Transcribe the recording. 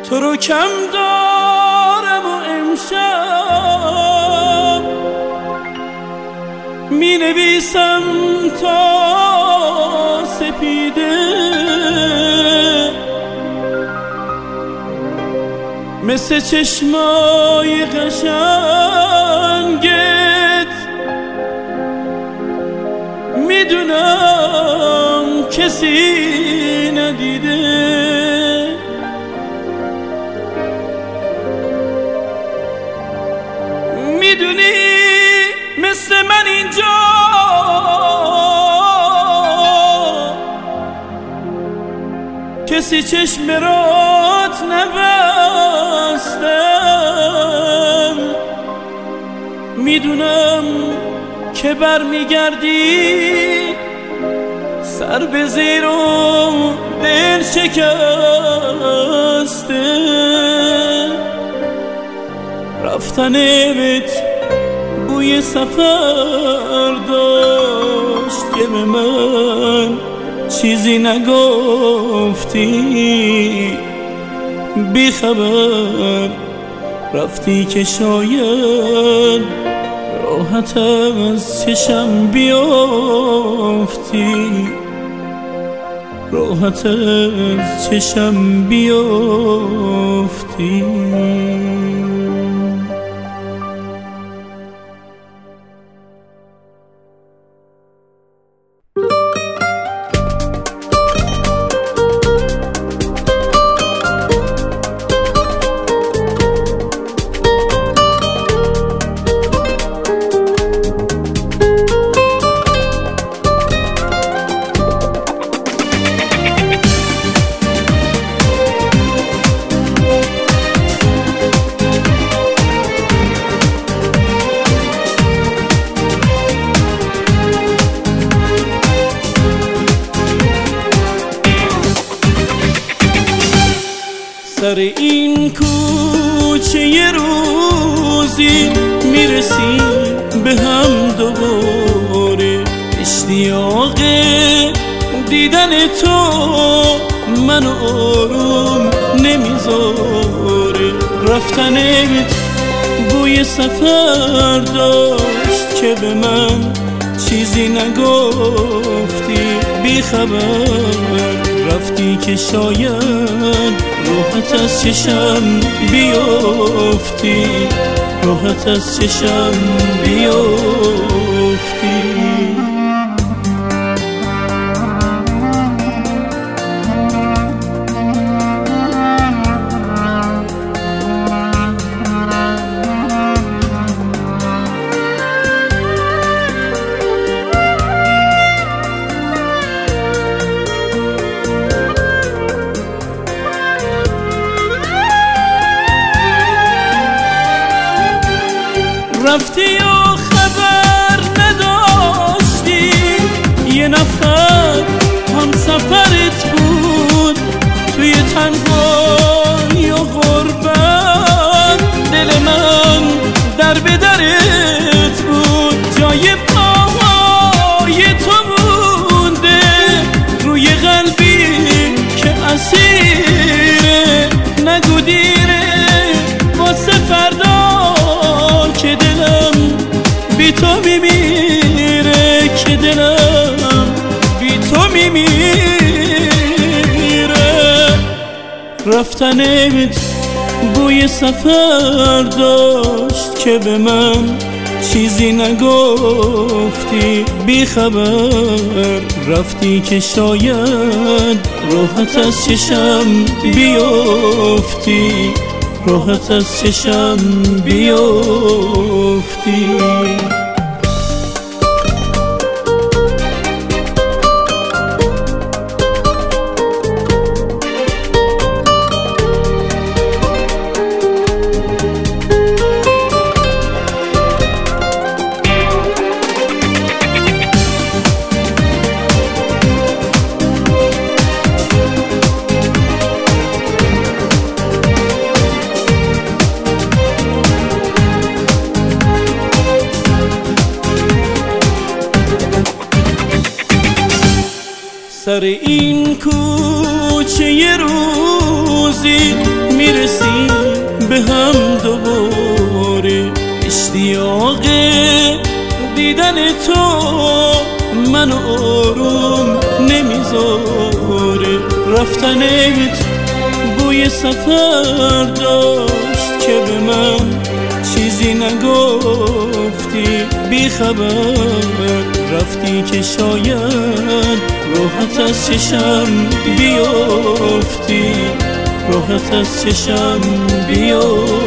تو رو کم دارم و امشب می نویسم تا سپیده مثل چشمای قشنگت میدونم کسی ندیده میدونی مثل من اینجا کسی چشم رات نبستم میدونم که برمیگردی سر به زیر و دل شکسته رفتنت بوی سفر داشت که به من چیزی نگفتی بی خبر رفتی که شاید راحت از چشم بیافتی راحت از چشم بیافتی سر این کوچه یه روزی میرسیم به هم دوباره اشتیاق دیدن تو منو آروم نمیذاره رفتنت بوی سفر داشت که به من چیزی نگفتی بی خبر رفتی که شاید راحت از چشم بیافتی راحت از چشم بیافتی رفتی و خبر نداشتی یه نفر هم سفرت بود توی تنهایی و غربت دل من در به درت بود جای پاهای تو مونده روی قلبی که اسیره نگو دیره واسه فردا که دلم بی تو میمیره که دلم بی تو میمیره رفتنت بوی سفر داشت که به من چیزی نگفتی بی خبر رفتی که شاید راحت از چشم بیافتی راحت از چشم بیافتی سر این کوچه یه روزی میرسیم به هم دوباره. اشتیاق دیدن تو منو آروم نمیذاره. رفتنت بوی سفر داشت که به من چیزی نگفتی. بی خبر رفتی که شاید راحت از چشم بیفتی، راحت از چشم بیفتی.